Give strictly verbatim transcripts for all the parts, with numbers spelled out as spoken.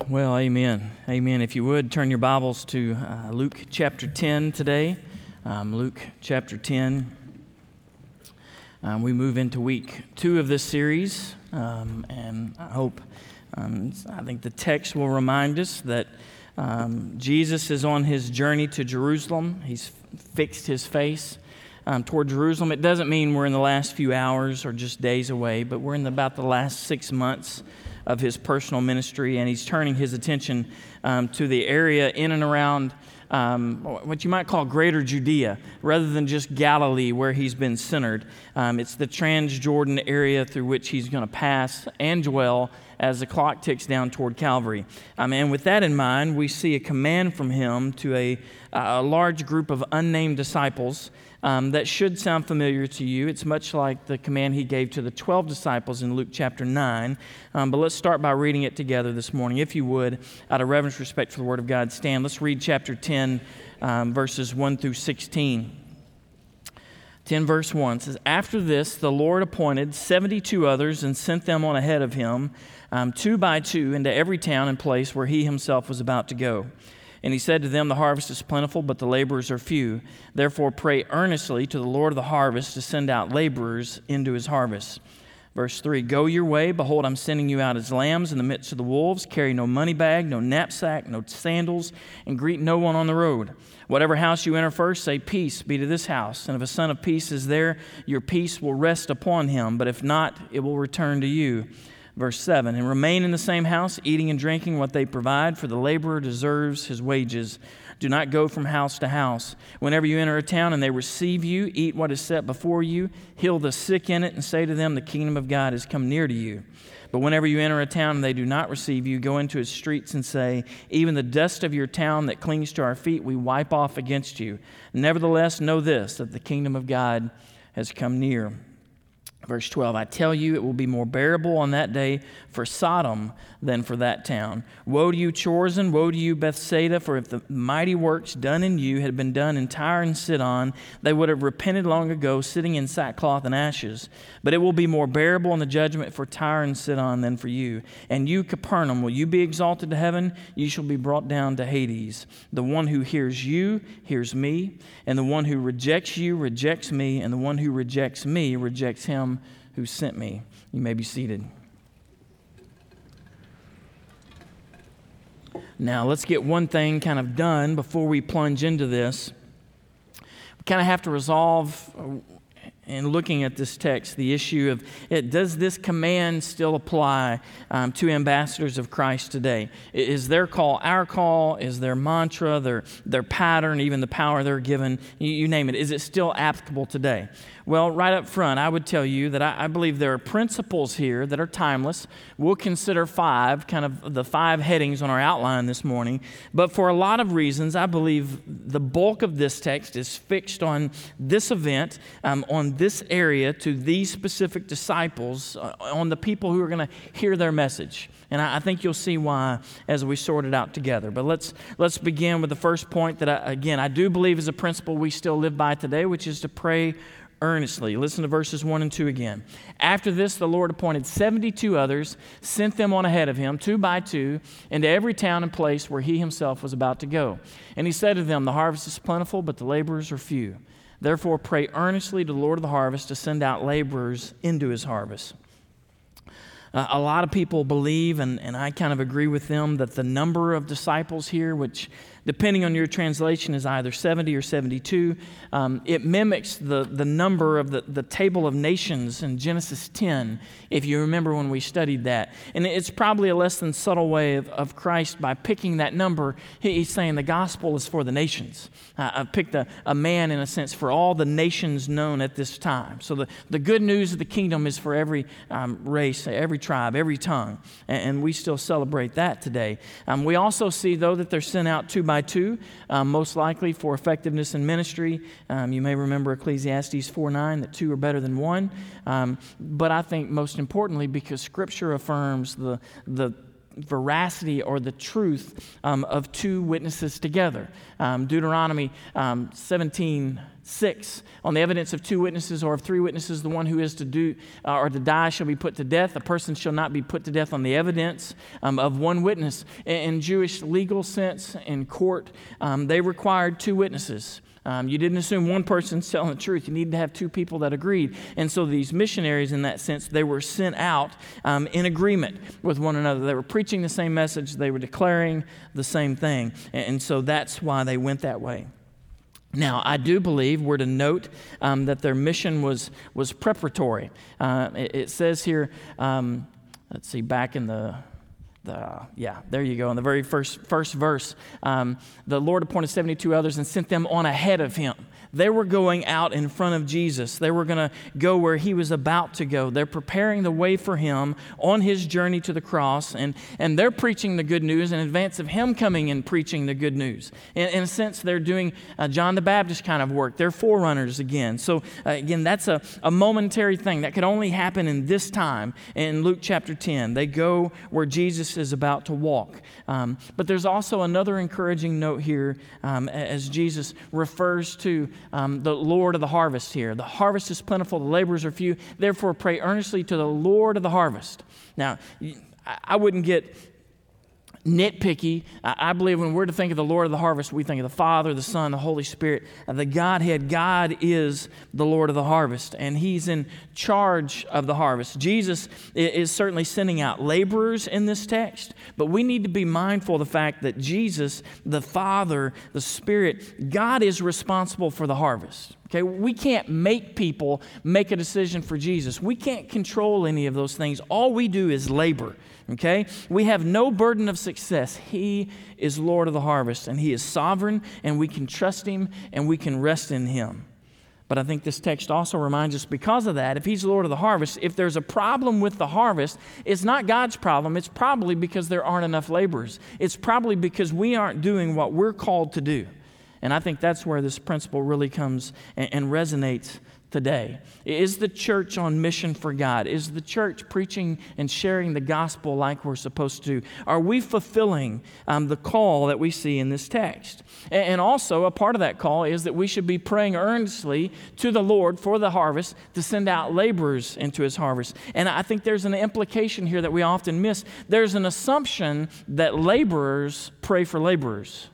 Well, amen. Amen. If you would, turn your Bibles to uh, Luke chapter ten today. Um, Luke chapter ten. Um, we move into week two of this series, um, and I hope, um, I think the text will remind us that um, Jesus is on his journey to Jerusalem. He's fixed his face um, toward Jerusalem. It doesn't mean we're in the last few hours or just days away, but we're in the, about the last six months of his personal ministry, and he's turning his attention um, to the area in and around um, what you might call Greater Judea, rather than just Galilee where he's been centered. Um, it's the Transjordan area through which he's going to pass and dwell as the clock ticks down toward Calvary. Um, and with that in mind, we see a command from him to a, a large group of unnamed disciples. Um, that should sound familiar to you. It's much like the command he gave to the twelve disciples in Luke chapter nine. Um, but let's start by reading it together this morning. If you would, out of reverence and respect for the Word of God, stand. Let's read chapter ten, um, verses one through sixteen. ten verse one says, "After this, the Lord appointed seventy-two others and sent them on ahead of him, um, two by two, into every town and place where he himself was about to go. And he said to them, the harvest is plentiful, but the laborers are few. Therefore pray earnestly to the Lord of the harvest to send out laborers into his harvest." Verse three, "Go your way. Behold, I'm sending you out as lambs in the midst of the wolves. Carry no money bag, no knapsack, no sandals, and greet no one on the road. Whatever house you enter first, say, peace be to this house. And if a son of peace is there, your peace will rest upon him. But if not, it will return to you." Verse seven, "And remain in the same house, eating and drinking what they provide, for the laborer deserves his wages. Do not go from house to house. Whenever you enter a town and they receive you, eat what is set before you, heal the sick in it, and say to them, the kingdom of God has come near to you. But whenever you enter a town and they do not receive you, go into its streets and say, even the dust of your town that clings to our feet we wipe off against you. Nevertheless, know this, that the kingdom of God has come near." Verse twelve, "I tell you, it will be more bearable on that day for Sodom than for that town. Woe to you, Chorazin! Woe to you, Bethsaida! For if the mighty works done in you had been done in Tyre and Sidon, they would have repented long ago, sitting in sackcloth and ashes. But it will be more bearable in the judgment for Tyre and Sidon than for you. And you, Capernaum, will you be exalted to heaven? You shall be brought down to Hades. The one who hears you hears me, and the one who rejects you rejects me, and the one who rejects me rejects him who sent me." You may be seated. Now, let's get one thing kind of done before we plunge into this. We kind of have to resolve, in looking at this text, the issue of, it, does this command still apply um, to ambassadors of Christ today? Is their call our call? Is their mantra, their, their pattern, even the power they're given, you, you name it, is it still applicable today? Well, right up front, I would tell you that I, I believe there are principles here that are timeless. We'll consider five, kind of the five headings on our outline this morning. But for a lot of reasons, I believe the bulk of this text is fixed on this event, um, on this area, to these specific disciples, uh, on the people who are going to hear their message. And I, I think you'll see why as we sort it out together. But let's let's begin with the first point that, I, again, I do believe is a principle we still live by today, which is to pray earnestly. Listen to verses one and two again. "After this, the Lord appointed seventy-two others, sent them on ahead of him, two by two, into every town and place where he himself was about to go. And he said to them, the harvest is plentiful, but the laborers are few. Therefore, pray earnestly to the Lord of the harvest to send out laborers into his harvest." Uh, a lot of people believe, and, and I kind of agree with them, that the number of disciples here, which depending on your translation is either seventy or seventy-two, um, it mimics the, the number of the, the table of nations in Genesis ten, if you remember when we studied that. And it's probably a less than subtle way of, of Christ, by picking that number, he, he's saying the gospel is for the nations. Uh, I've picked a, a man, in a sense, for all the nations known at this time. So the, the good news of the kingdom is for every um, race, every tribe, every tongue. And, and we still celebrate that today. Um, we also see, though, that they're sent out two by two, um, most likely for effectiveness in ministry. Um, you may remember Ecclesiastes four nine, that two are better than one. Um, but I think most importantly, because Scripture affirms the the veracity or the truth um, of two witnesses together. Um, Deuteronomy um, seventeen six, on the evidence of two witnesses or of three witnesses, the one who is to do uh, or to die shall be put to death. A person shall not be put to death on the evidence um, of one witness. In, in Jewish legal sense, in court, um, they required two witnesses. Um, you didn't assume one person's telling the truth. You needed to have two people that agreed. And so these missionaries, in that sense, they were sent out um, in agreement with one another. They were preaching the same message. They were declaring the same thing. And, and so that's why they went that way. Now, I do believe we're to note um, that their mission was was preparatory. Uh, it, it says here, um, let's see, back in the, the yeah, there you go, in the very first first verse, um, the Lord appointed seventy-two others and sent them on ahead of him. They were going out in front of Jesus. They were going to go where he was about to go. They're preparing the way for him on his journey to the cross, and, and they're preaching the good news in advance of him coming and preaching the good news. In, in a sense, they're doing uh, John the Baptist kind of work. They're forerunners again. So, uh, again, that's a, a momentary thing that could only happen in this time in Luke chapter ten. They go where Jesus is about to walk. Um, but there's also another encouraging note here um, as Jesus refers to Um, the Lord of the harvest here. The harvest is plentiful, the laborers are few. Therefore, pray earnestly to the Lord of the harvest. Now, I wouldn't get nitpicky. I believe when we're to think of the Lord of the harvest, we think of the Father, the Son, the Holy Spirit, the Godhead. God is the Lord of the harvest, and he's in charge of the harvest. Jesus is certainly sending out laborers in this text, but we need to be mindful of the fact that Jesus, the Father, the Spirit, God is responsible for the harvest. Okay, we can't make people make a decision for Jesus. We can't control any of those things. All we do is labor. Okay? We have no burden of success. He is Lord of the harvest, and he is sovereign, and we can trust him, and we can rest in him. But I think this text also reminds us, because of that, if he's Lord of the harvest, if there's a problem with the harvest, it's not God's problem. It's probably because there aren't enough laborers. It's probably because we aren't doing what we're called to do. And I think that's where this principle really comes and, and resonates today. Is the church on mission for God? Is the church preaching and sharing the gospel like we're supposed to? Are we fulfilling um, the call that we see in this text? And, and also, a part of that call is that we should be praying earnestly to the Lord for the harvest to send out laborers into his harvest. And I think there's an implication here that we often miss. There's an assumption that laborers pray for laborers.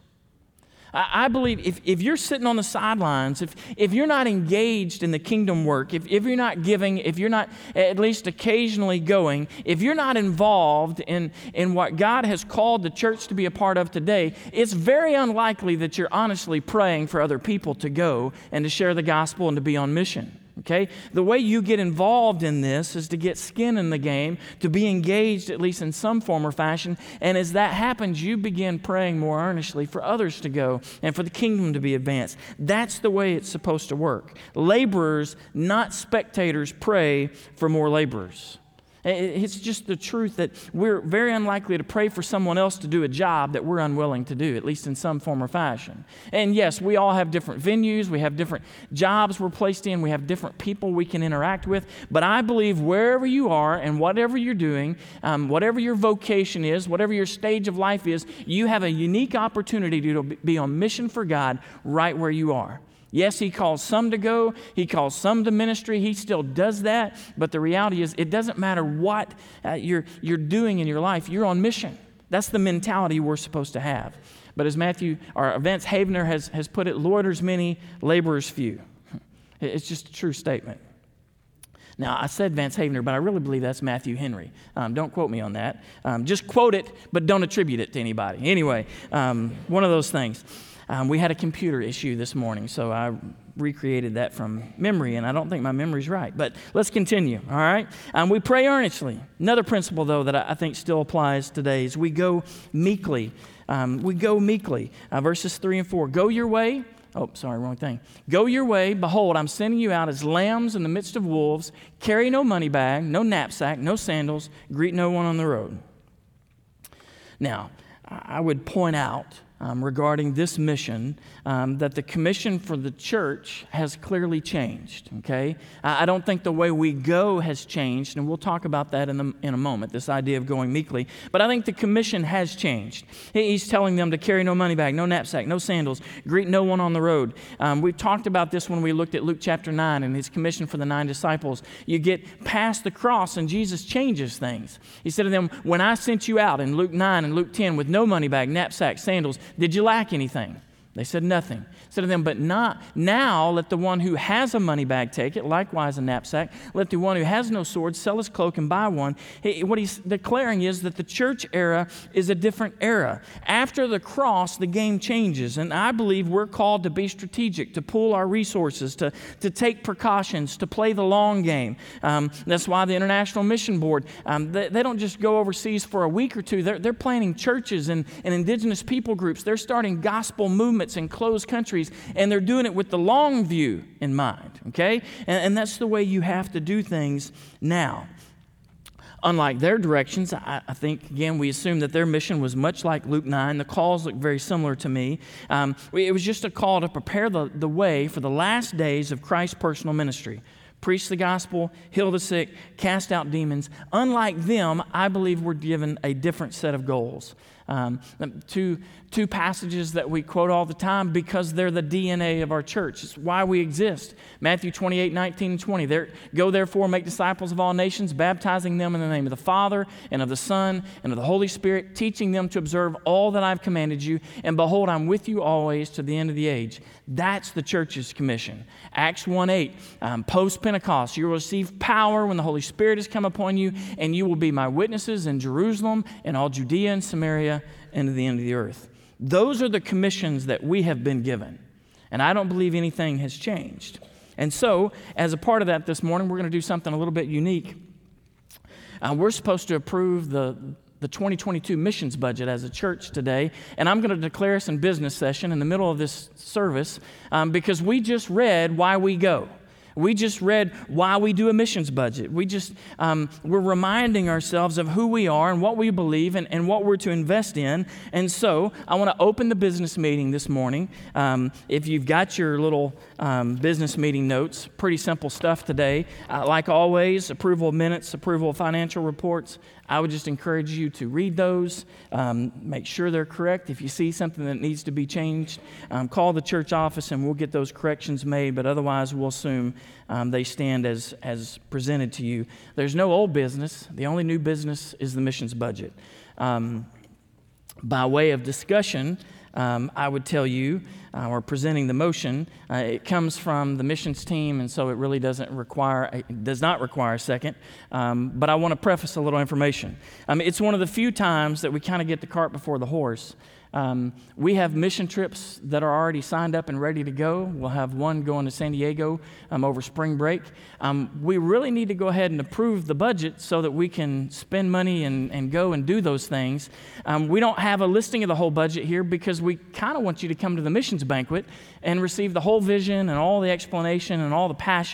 I believe if, if you're sitting on the sidelines, if, if you're not engaged in the kingdom work, if, if you're not giving, if you're not at least occasionally going, if you're not involved in, in what God has called the church to be a part of today, it's very unlikely that you're honestly praying for other people to go and to share the gospel and to be on mission. Okay? The way you get involved in this is to get skin in the game, to be engaged at least in some form or fashion. And as that happens, you begin praying more earnestly for others to go and for the kingdom to be advanced. That's the way it's supposed to work. Laborers, not spectators, pray for more laborers. It's just the truth that we're very unlikely to pray for someone else to do a job that we're unwilling to do, at least in some form or fashion. And yes, we all have different venues, we have different jobs we're placed in, we have different people we can interact with, but I believe wherever you are and whatever you're doing, um, whatever your vocation is, whatever your stage of life is, you have a unique opportunity to be on mission for God right where you are. Yes, he calls some to go. He calls some to ministry. He still does that. But the reality is it doesn't matter what uh, you're, you're doing in your life. You're on mission. That's the mentality we're supposed to have. But as Matthew, or Vance Havner has, has put it, loiterers many, laborers few. It's just a true statement. Now, I said Vance Havner, but I really believe that's Matthew Henry. Um, don't quote me on that. Um, just quote it, but don't attribute it to anybody. Anyway, um, one of those things. Um, we had a computer issue this morning, so I recreated that from memory, and I don't think my memory's right. But let's continue, all right? Um, we pray earnestly. Another principle, though, that I think still applies today is we go meekly. Um, we go meekly. Uh, verses three and four. Go your way. Oh, sorry, wrong thing. Go your way. Behold, I'm sending you out as lambs in the midst of wolves. Carry no money bag, no knapsack, no sandals. Greet no one on the road. Now, I would point out um, regarding this mission, um, that the commission for the church has clearly changed, okay? I, I don't think the way we go has changed, and we'll talk about that in, the, in a moment, this idea of going meekly. But I think the commission has changed. He, he's telling them to carry no money bag, no knapsack, no sandals, greet no one on the road. Um, we talked about this when we looked at Luke chapter nine and his commission for the nine disciples. You get past the cross and Jesus changes things. He said to them, when I sent you out in Luke nine and Luke ten with no money bag, knapsack, sandals, did you lack anything? They said nothing. He said to them, but not now let the one who has a money bag take it, likewise a knapsack. Let the one who has no sword sell his cloak and buy one. He, what he's declaring is that the church era is a different era. After the cross, the game changes, and I believe we're called to be strategic, to pool our resources, to, to take precautions, to play the long game. Um, that's why the International Mission Board, um, they, they don't just go overseas for a week or two. They're, they're planning churches and, and indigenous people groups. They're starting gospel movements in closed countries, and they're doing it with the long view in mind, okay? And, and that's the way you have to do things now. Unlike their directions, I, I think, again, we assume that their mission was much like Luke nine. The calls look very similar to me. Um, it was just a call to prepare the, the way for the last days of Christ's personal ministry. Preach the gospel, heal the sick, cast out demons. Unlike them, I believe we're given a different set of goals. Um, two, two passages that we quote all the time because they're the D N A of our church. It's why we exist. Matthew twenty-eight, nineteen, and twenty. There, Go therefore, make disciples of all nations, baptizing them in the name of the Father and of the Son and of the Holy Spirit, teaching them to observe all that I've commanded you. And behold, I'm with you always to the end of the age. That's the church's commission. Acts one eight, um, post-Pentecost, you will receive power when the Holy Spirit has come upon you, and you will be my witnesses in Jerusalem and all Judea and Samaria and to the end of the earth. Those are the commissions that we have been given, and I don't believe anything has changed. And so, as a part of that this morning, we're going to do something a little bit unique. Uh, we're supposed to approve the the twenty twenty-two missions budget as a church today, and I'm going to declare us in business session in the middle of this service um, because we just read why we go. We just read why we do a missions budget. We just, um, we're reminding ourselves of who we are and what we believe and, and what we're to invest in. And so I want to open the business meeting this morning. Um, if you've got your little um, business meeting notes, pretty simple stuff today. Uh, like always, approval of minutes, approval of financial reports. I would just encourage you to read those, um, make sure they're correct. If you see something that needs to be changed, um, call the church office and we'll get those corrections made, but otherwise we'll assume um, they stand as, as presented to you. There's no old business. The only new business is the missions budget. Um, by way of discussion, Um, I would tell you, uh, or presenting the motion, uh, it comes from the missions team, and so it really doesn't require, it does not require a second. Um, but I want to preface a little information. Um, it's one of the few times that we kind of get the cart before the horse. Um, we have mission trips that are already signed up and ready to go. We'll have one going to San Diego um, over spring break. Um, we really need to go ahead and approve the budget so that we can spend money and, and go and do those things. Um, we don't have a listing of the whole budget here because we kind of want you to come to the missions banquet and receive the whole vision and all the explanation and all the passion